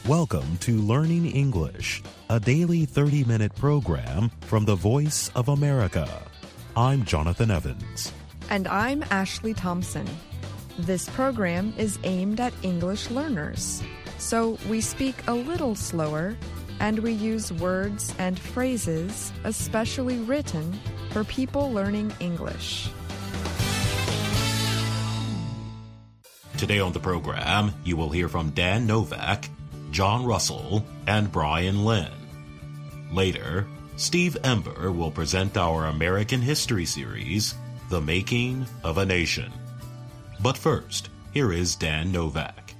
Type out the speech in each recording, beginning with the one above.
Welcome to Learning English, a daily 30-minute program from the Voice of America. I'm Jonathan Evans. And I'm Ashley Thompson. This program is aimed at English learners, so we speak a little slower and we use words and phrases especially written for people learning English. Today on the program, you will hear from Dan Novak, John Russell, and Brian Lynn. Later, Steve Ember will present our American history series, The Making of a Nation. But first, here is Dan Novak.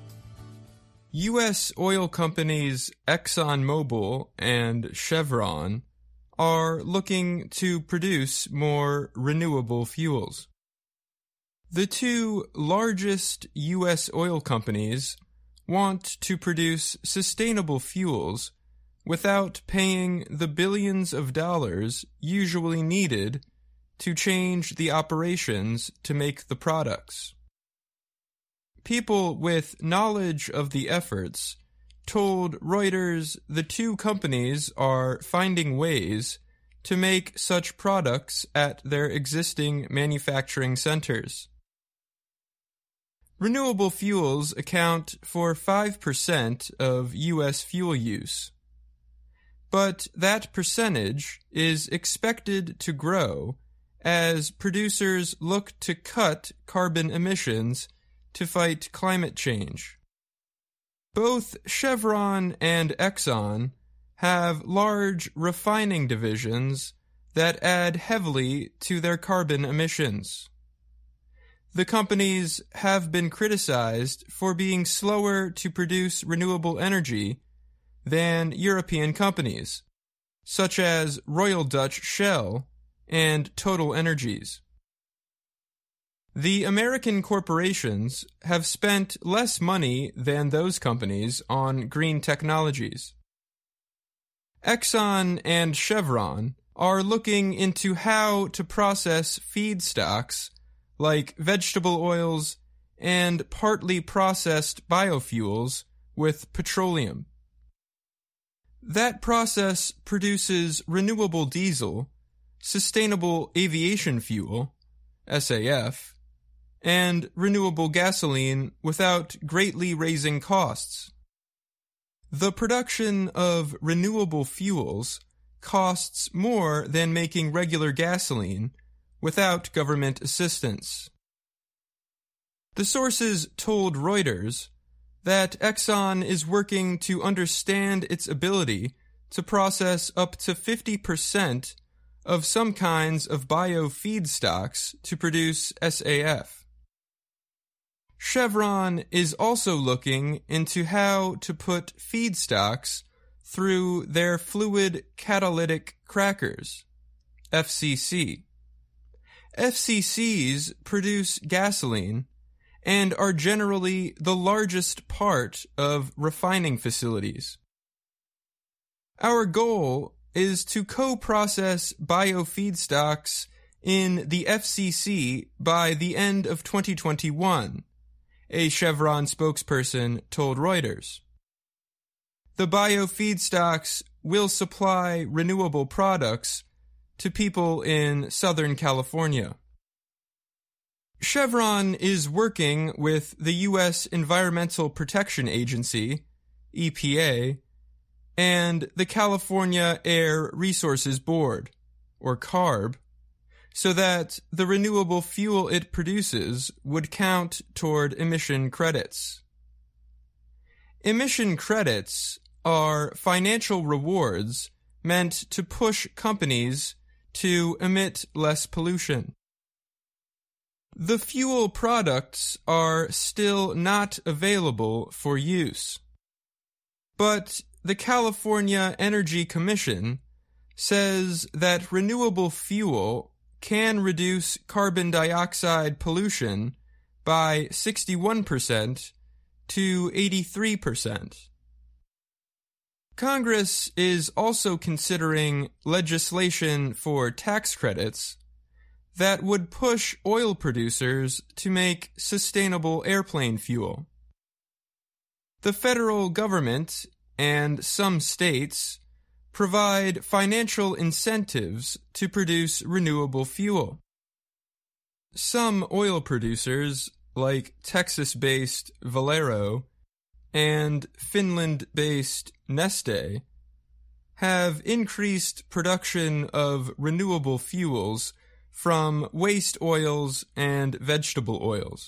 U.S. oil companies ExxonMobil and Chevron are looking to produce more renewable fuels. The two largest U.S. oil companies want to produce sustainable fuels without paying the billions of dollars usually needed to change the operations to make the products. People with knowledge of the efforts told Reuters the two companies are finding ways to make such products at their existing manufacturing centers. Renewable fuels account for 5% of U.S. fuel use. But that percentage is expected to grow as producers look to cut carbon emissions to fight climate change. Both Chevron and Exxon have large refining divisions that add heavily to their carbon emissions. The companies have been criticized for being slower to produce renewable energy than European companies, such as Royal Dutch Shell and Total Energies. The American corporations have spent less money than those companies on green technologies. Exxon and Chevron are looking into how to process feedstocks like vegetable oils and partly processed biofuels with petroleum. That process produces renewable diesel, sustainable aviation fuel, SAF, and renewable gasoline without greatly raising costs. The production of renewable fuels costs more than making regular gasoline without government assistance. The sources told Reuters that Exxon is working to understand its ability to process up to 50% of some kinds of biofeedstocks to produce SAF. Chevron is also looking into how to put feedstocks through their fluid catalytic crackers, FCC. FCCs produce gasoline and are generally the largest part of refining facilities. Our goal is to co-process biofeedstocks in the FCC by the end of 2021, a Chevron spokesperson told Reuters. The biofeedstocks will supply renewable products to people in Southern California. Chevron is working with the U.S. Environmental Protection Agency, EPA, and the California Air Resources Board, or CARB, so that the renewable fuel it produces would count toward emission credits. Emission credits are financial rewards meant to push companies to emit less pollution. The fuel products are still not available for use. But the California Energy Commission says that renewable fuel can reduce carbon dioxide pollution by 61% to 83%. Congress is also considering legislation for tax credits that would push oil producers to make sustainable airplane fuel. The federal government and some states provide financial incentives to produce renewable fuel. Some oil producers, like Texas-based Valero and Finland-based Neste, have increased production of renewable fuels from waste oils and vegetable oils.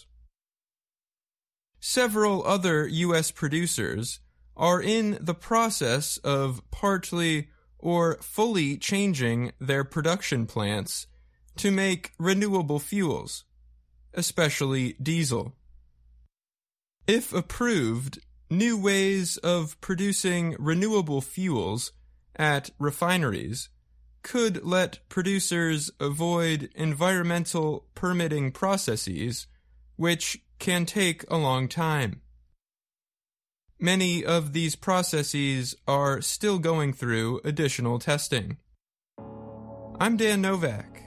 Several other U.S. producers are in the process of partly or fully changing their production plants to make renewable fuels, especially diesel. If approved, new ways of producing renewable fuels at refineries could let producers avoid environmental permitting processes, which can take a long time. Many of these processes are still going through additional testing. I'm Dan Novak.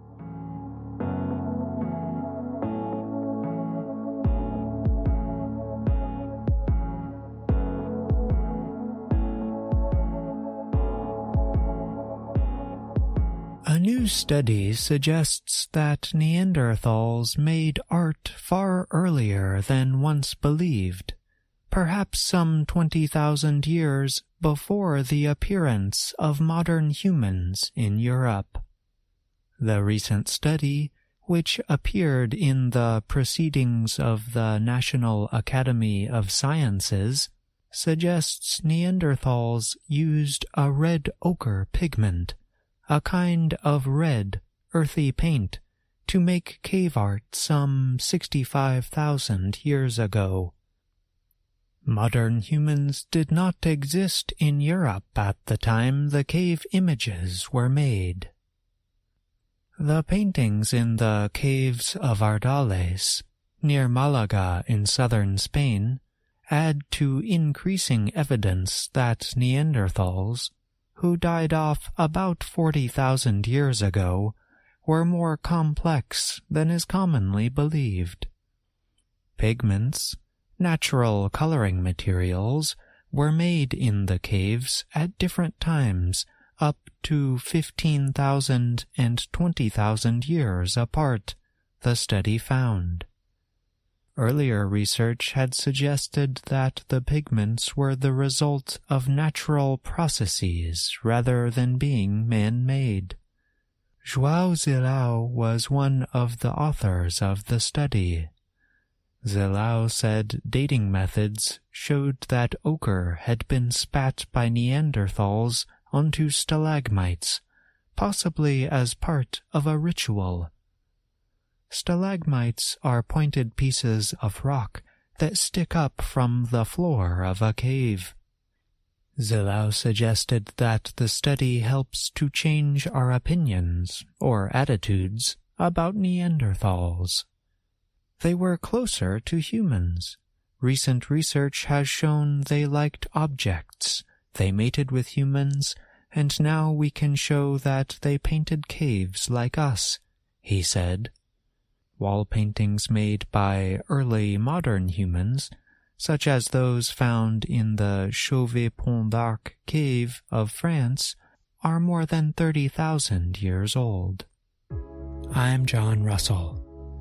A new study suggests that Neanderthals made art far earlier than once believed, perhaps some 20,000 years before the appearance of modern humans in Europe. The recent study, which appeared in the Proceedings of the National Academy of Sciences, suggests Neanderthals used a red ochre pigment, a kind of red, earthy paint, to make cave art some 65,000 years ago. Modern humans did not exist in Europe at the time the cave images were made. The paintings in the caves of Ardales, near Malaga in southern Spain, add to increasing evidence that Neanderthals, who died off about 40,000 years ago, were more complex than is commonly believed. Pigments, natural coloring materials, were made in the caves at different times, up to 15,000 and 20,000 years apart, the study found. Earlier research had suggested that the pigments were the result of natural processes rather than being man-made. João Zilao was one of the authors of the study. Zilao said dating methods showed that ochre had been spat by Neanderthals onto stalagmites, possibly as part of a ritual. Stalagmites are pointed pieces of rock that stick up from the floor of a cave. Zilao suggested that the study helps to change our opinions, or attitudes, about Neanderthals. They were closer to humans. Recent research has shown they liked objects, they mated with humans, and now we can show that they painted caves like us, he said. Wall paintings made by early modern humans, such as those found in the Chauvet-Pont d'Arc cave of France, are more than 30,000 years old. I'm John Russell.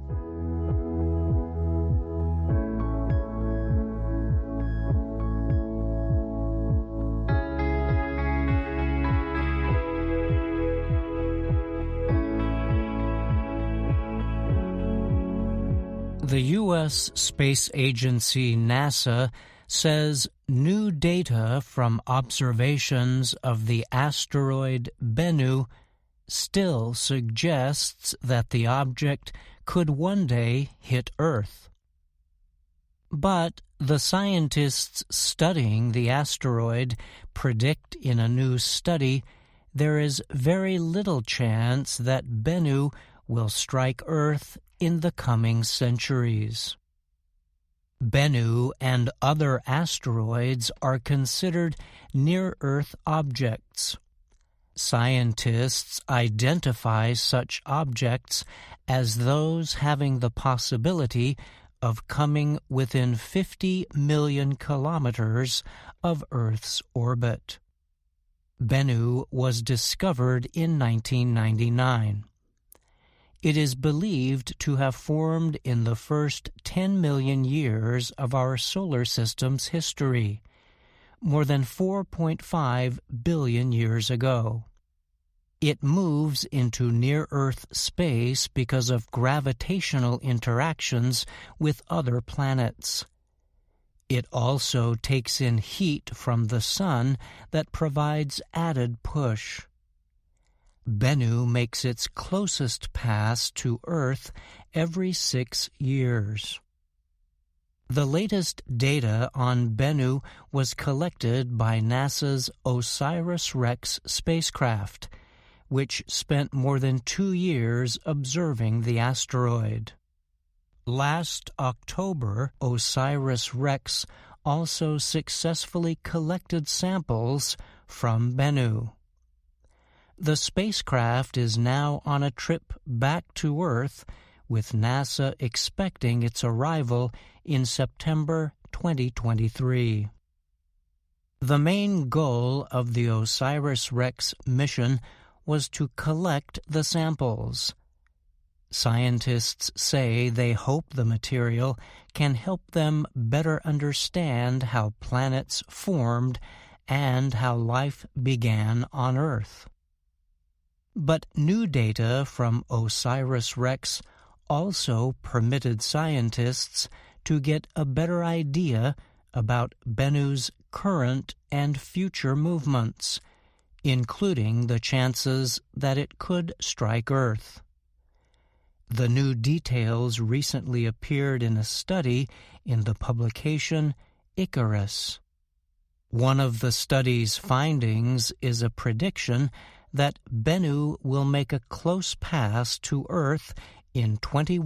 The U.S. Space Agency NASA says new data from observations of the asteroid Bennu still suggests that the object could one day hit Earth. But the scientists studying the asteroid predict in a new study there is very little chance that Bennu will strike Earth in the coming centuries. Bennu and other asteroids are considered near-Earth objects. Scientists identify such objects as those having the possibility of coming within 50 million kilometers of Earth's orbit. Bennu was discovered in 1999. It is believed to have formed in the first 10 million years of our solar system's history, more than 4.5 billion years ago. It moves into near-Earth space because of gravitational interactions with other planets. It also takes in heat from the sun that provides added push. Bennu makes its closest pass to Earth every 6 years. The latest data on Bennu was collected by NASA's OSIRIS-REx spacecraft, which spent more than 2 years observing the asteroid. Last October, OSIRIS-REx also successfully collected samples from Bennu. The spacecraft is now on a trip back to Earth, with NASA expecting its arrival in September 2023. The main goal of the OSIRIS-REx mission was to collect the samples. Scientists say they hope the material can help them better understand how planets formed and how life began on Earth. But new data from OSIRIS-REx also permitted scientists to get a better idea about Bennu's current and future movements, including the chances that it could strike Earth. The new details recently appeared in a study in the publication Icarus. One of the study's findings is a prediction that Bennu will make a close pass to Earth in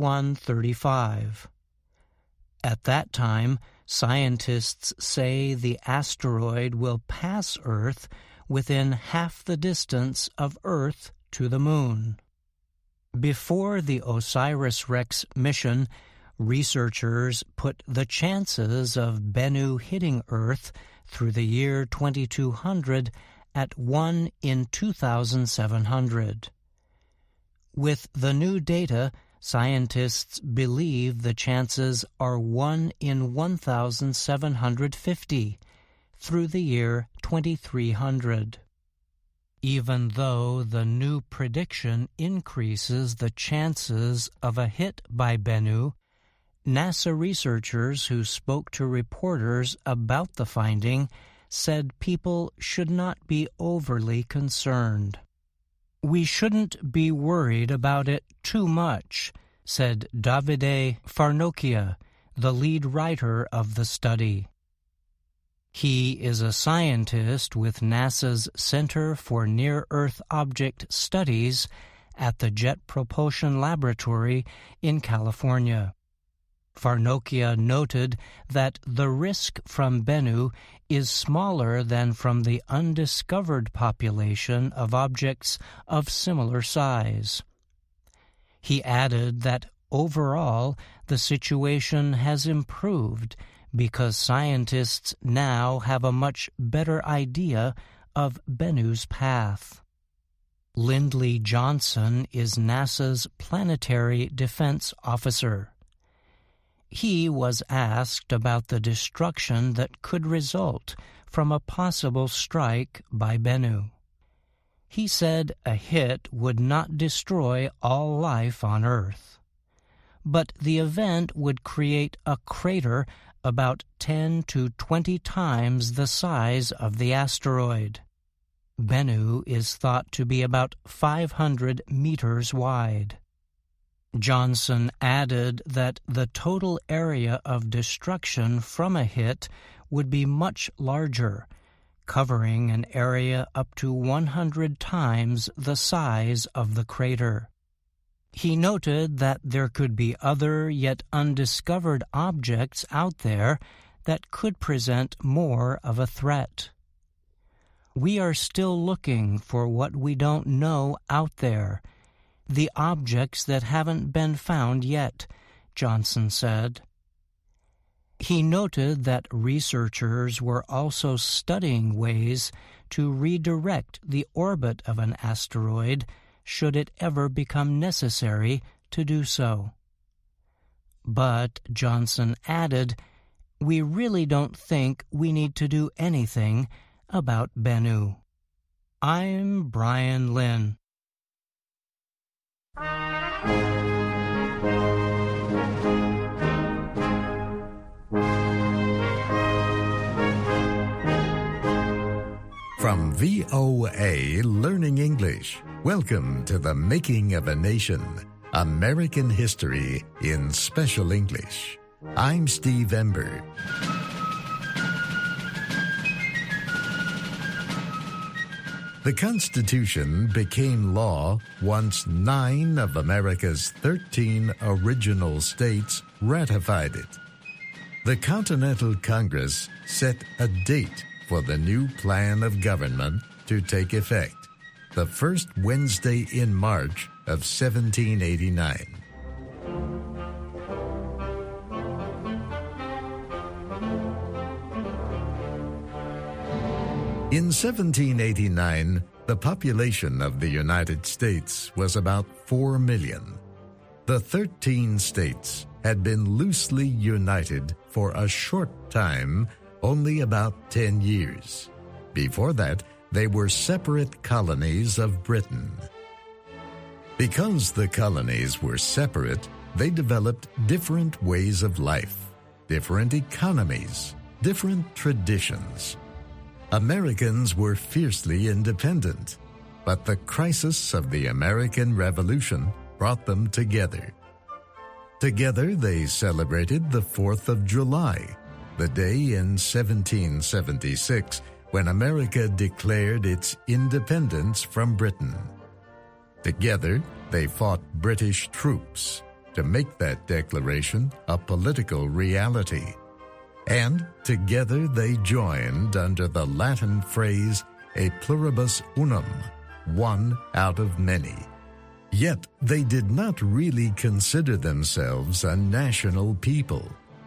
2135. At that time, scientists say the asteroid will pass Earth within half the distance of Earth to the Moon. Before the OSIRIS-REx mission, researchers put the chances of Bennu hitting Earth through the year 2200 at 1 in 2,700. With the new data, scientists believe the chances are 1 in 1,750 through the year 2300. Even though the new prediction increases the chances of a hit by Bennu, NASA researchers who spoke to reporters about the finding said people should not be overly concerned. "We shouldn't be worried about it too much," said Davide Farnochia, the lead writer of the study. He is a scientist with NASA's Center for Near-Earth Object Studies at the Jet Propulsion Laboratory in California. Farnochia noted that the risk from Bennu is smaller than from the undiscovered population of objects of similar size. He added that overall the situation has improved because scientists now have a much better idea of Bennu's path. Lindley Johnson is NASA's Planetary Defense Officer. He was asked about the destruction that could result from a possible strike by Bennu. He said a hit would not destroy all life on Earth, but the event would create a crater about 10 to 20 times the size of the asteroid. Bennu is thought to be about 500 meters wide. Johnson added that the total area of destruction from a hit would be much larger, covering an area up to 100 times the size of the crater. He noted that there could be other yet undiscovered objects out there that could present more of a threat. "We are still looking for what we don't know out there, the objects that haven't been found yet," Johnson said. He noted that researchers were also studying ways to redirect the orbit of an asteroid should it ever become necessary to do so. But, Johnson added, we really don't think we need to do anything about Bennu. I'm Brian Lynn. From VOA Learning English, welcome to the Making of a Nation, American History in Special English. I'm Steve Ember. The Constitution became law once 9 of America's 13 original states ratified it. The Continental Congress set a date for the new plan of government to take effect, the first Wednesday in March of 1789. In 1789, the population of the United States was about 4 million. The 13 states had been loosely united for a short time, only about 10 years. Before that, they were separate colonies of Britain. Because the colonies were separate, they developed different ways of life, different economies, different traditions. Americans were fiercely independent, but the crisis of the American Revolution brought them together. Together, they celebrated the 4th of July, the day in 1776 when America declared its independence from Britain. Together, they fought British troops to make that declaration a political reality. And together they joined under the Latin phrase a pluribus unum, one out of many. Yet they did not really consider themselves a national people.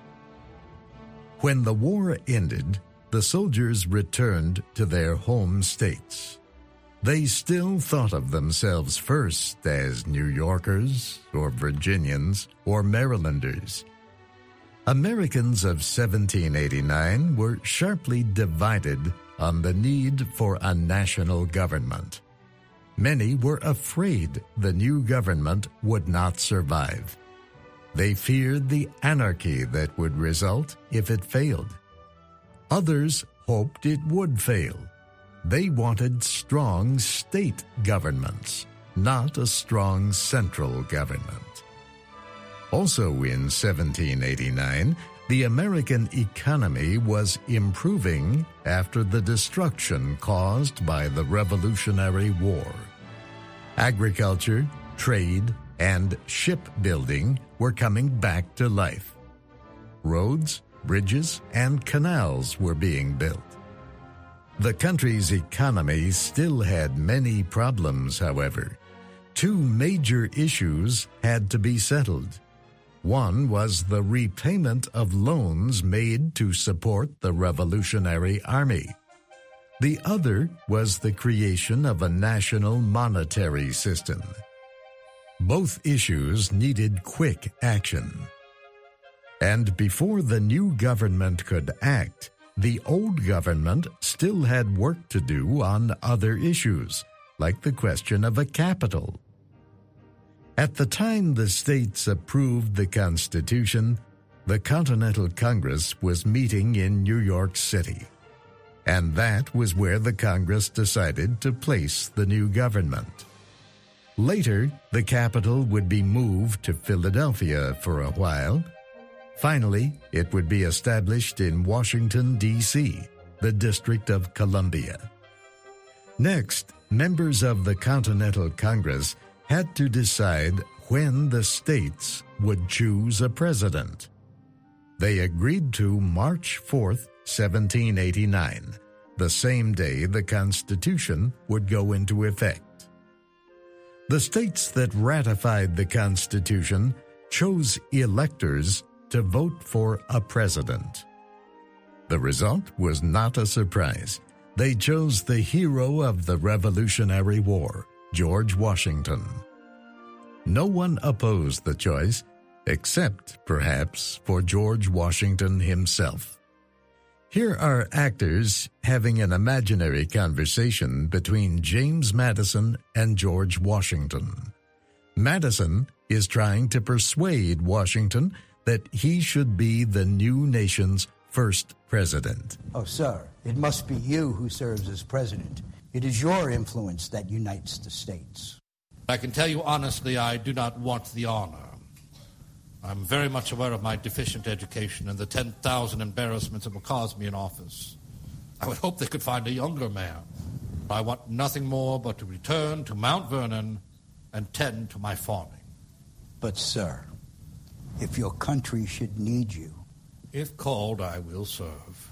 When the war ended, the soldiers returned to their home states. They still thought of themselves first as New Yorkers or Virginians or Marylanders. Americans of 1789 were sharply divided on the need for a national government. Many were afraid the new government would not survive. They feared the anarchy that would result if it failed. Others hoped it would fail. They wanted strong state governments, not a strong central government. Also in 1789, the American economy was improving after the destruction caused by the Revolutionary War. Agriculture, trade, and shipbuilding were coming back to life. Roads, bridges, and canals were being built. The country's economy still had many problems, however. 2 major issues had to be settled. One was the repayment of loans made to support the Revolutionary Army. The other was the creation of a national monetary system. Both issues needed quick action. And before the new government could act, the old government still had work to do on other issues, like the question of a capital. At the time the states approved the Constitution, the Continental Congress was meeting in New York City. And that was where the Congress decided to place the new government. Later, the capital would be moved to Philadelphia for a while. Finally, it would be established in Washington, D.C., the District of Columbia. Next, members of the Continental Congress had to decide when the states would choose a president. They agreed to March 4th, 1789, the same day the Constitution would go into effect. The states that ratified the Constitution chose electors to vote for a president. The result was not a surprise. They chose the hero of the Revolutionary War, George Washington. No one opposed the choice, except, perhaps, for George Washington himself. Here are actors having an imaginary conversation between James Madison and George Washington. Madison is trying to persuade Washington that he should be the new nation's first president. Oh, sir, it must be you who serves as president. It is your influence that unites the states. I can tell you honestly, I do not want the honor. I'm very much aware of my deficient education and the 10,000 embarrassments it will cause me in office. I would hope they could find a younger man. I want nothing more but to return to Mount Vernon and tend to my farming. But, sir, if your country should need you... If called, I will serve.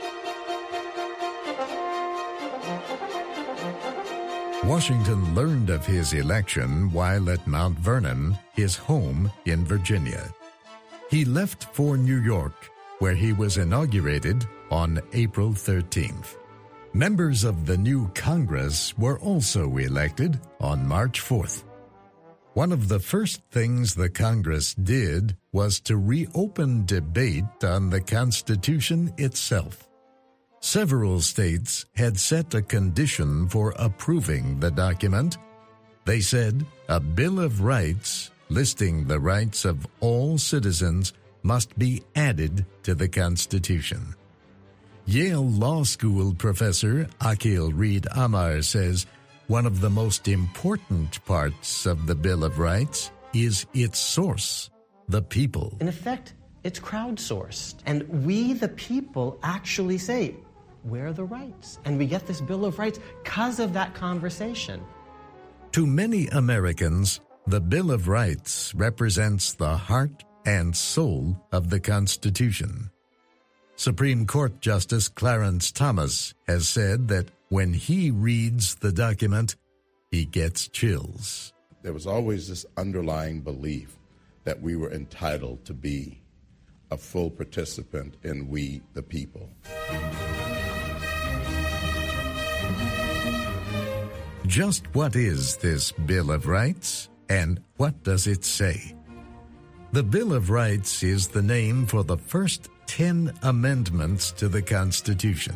Washington learned of his election while at Mount Vernon, his home in Virginia. He left for New York, where he was inaugurated on April 13th. Members of the new Congress were also elected on March 4th. One of the first things the Congress did was to reopen debate on the Constitution itself. Several states had set a condition for approving the document. They said a Bill of Rights listing the rights of all citizens must be added to the Constitution. Yale Law School professor Akhil Reed Amar says one of the most important parts of the Bill of Rights is its source, the people. In effect, it's crowdsourced. And we, the people, actually say, where are the rights? And we get this Bill of Rights because of that conversation. To many Americans, the Bill of Rights represents the heart and soul of the Constitution. Supreme Court Justice Clarence Thomas has said that when he reads the document, he gets chills. There was always this underlying belief that we were entitled to be a full participant in we, the people. Just what is this Bill of Rights, and what does it say? The Bill of Rights is the name for the first 10 amendments to the Constitution.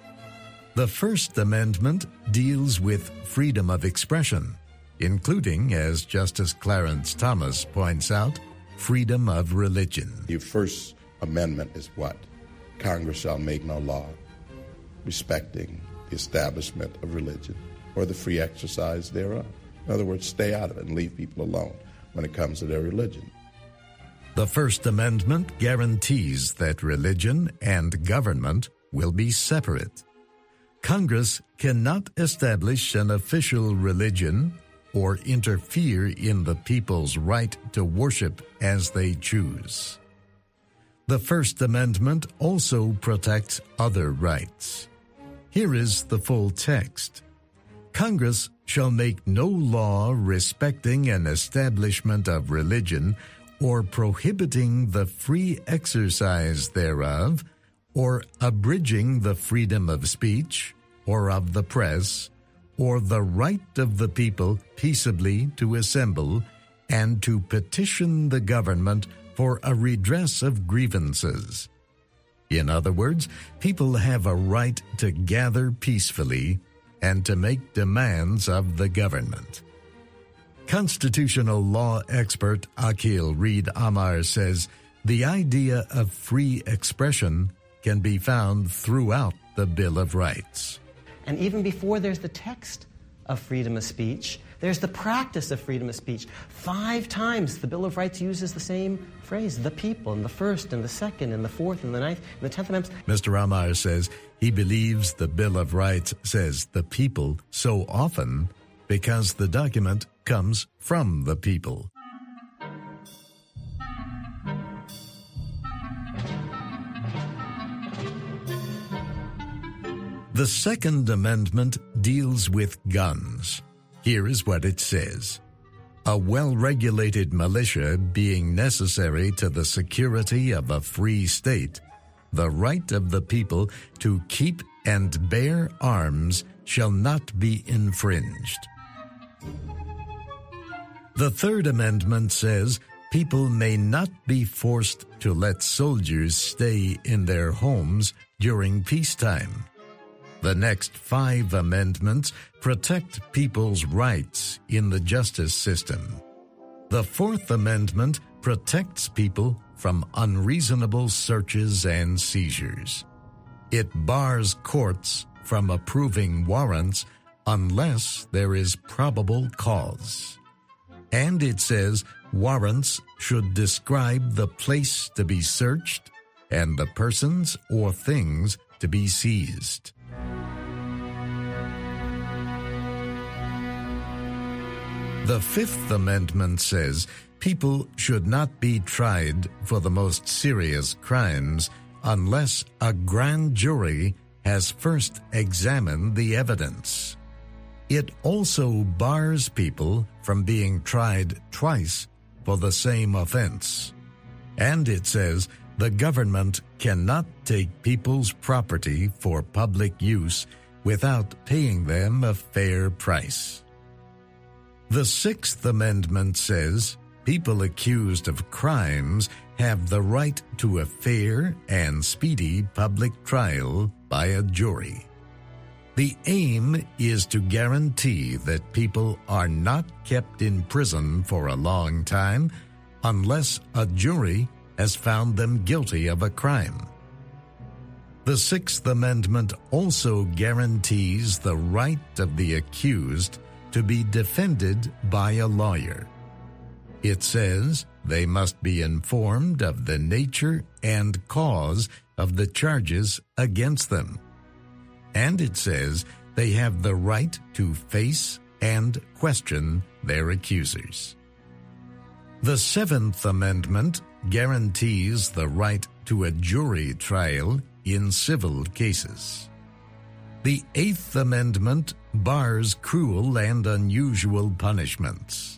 The First Amendment deals with freedom of expression, including, as Justice Clarence Thomas points out, freedom of religion. The First Amendment is what? Congress shall make no law respecting the establishment of religion or the free exercise thereof. In other words, stay out of it and leave people alone when it comes to their religion. The First Amendment guarantees that religion and government will be separate. Congress cannot establish an official religion or interfere in the people's right to worship as they choose. The First Amendment also protects other rights. Here is the full text. Congress shall make no law respecting an establishment of religion or prohibiting the free exercise thereof, or abridging the freedom of speech, or of the press, or the right of the people peaceably to assemble, and to petition the government for a redress of grievances. In other words, people have a right to gather peacefully and to make demands of the government. Constitutional law expert Akhil Reed Amar says the idea of free expression can be found throughout the Bill of Rights. And even before there's the text of freedom of speech, there's the practice of freedom of speech. 5 times the Bill of Rights uses the same phrase, the people, in the first and the second and the fourth and the ninth and the 10th amendments. Mr. Amar says he believes the Bill of Rights says the people so often because the document comes from the people. The Second Amendment deals with guns. Here is what it says. A well-regulated militia being necessary to the security of a free state, the right of the people to keep and bear arms shall not be infringed. The Third Amendment says people may not be forced to let soldiers stay in their homes during peacetime. The next 5 amendments protect people's rights in the justice system. The Fourth Amendment protects people from unreasonable searches and seizures. It bars courts from approving warrants unless there is probable cause. And it says warrants should describe the place to be searched and the persons or things to be seized. The Fifth Amendment says people should not be tried for the most serious crimes unless a grand jury has first examined the evidence. It also bars people from being tried twice for the same offense. And it says the government cannot take people's property for public use without paying them a fair price. The Sixth Amendment says people accused of crimes have the right to a fair and speedy public trial by a jury. The aim is to guarantee that people are not kept in prison for a long time unless a jury has found them guilty of a crime. The Sixth Amendment also guarantees the right of the accused to be defended by a lawyer. It says they must be informed of the nature and cause of the charges against them. And it says they have the right to face and question their accusers. The Seventh Amendment guarantees the right to a jury trial in civil cases. The Eighth Amendment bars cruel and unusual punishments.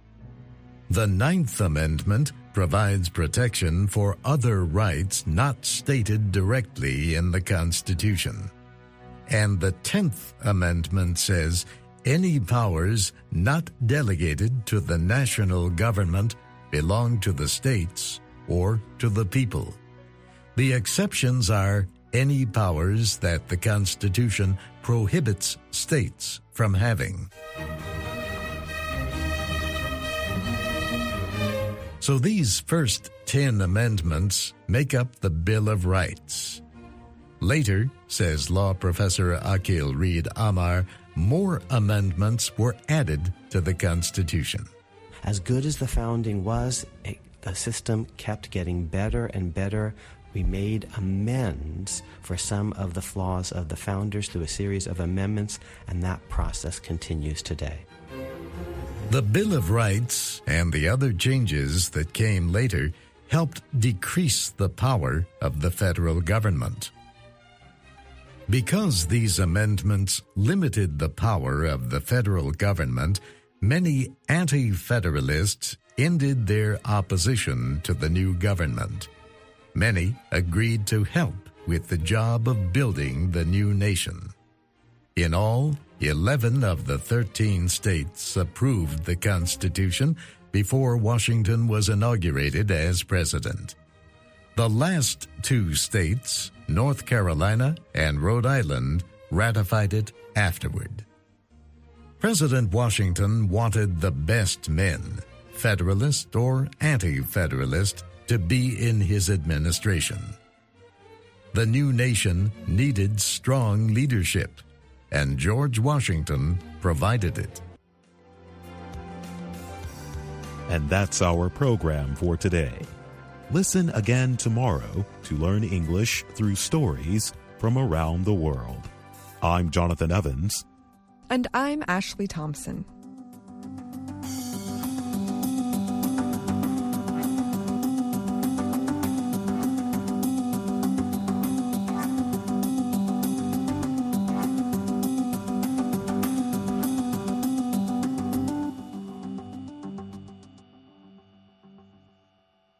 The Ninth Amendment provides protection for other rights not stated directly in the Constitution. And the 10th Amendment says any powers not delegated to the national government belong to the states or to the people. The exceptions are any powers that the Constitution prohibits states from having. So these first 10 amendments make up the Bill of Rights. Later, says law professor Akil Reed Amar, more amendments were added to the Constitution. As good as the founding was, the system kept getting better and better. We made amends for some of the flaws of the founders through a series of amendments, and that process continues today. The Bill of Rights and the other changes that came later helped decrease the power of the federal government. Because these amendments limited the power of the federal government, many anti-federalists ended their opposition to the new government. Many agreed to help with the job of building the new nation. In all, 11 of the 13 states approved the Constitution before Washington was inaugurated as president. The last 2 states, North Carolina and Rhode Island, ratified it afterward. President Washington wanted the best men, Federalist or anti-Federalist, to be in his administration. The new nation needed strong leadership, and George Washington provided it. And that's our program for today. Listen again tomorrow to learn English through stories from around the world. I'm Jonathan Evans. And I'm Ashley Thompson.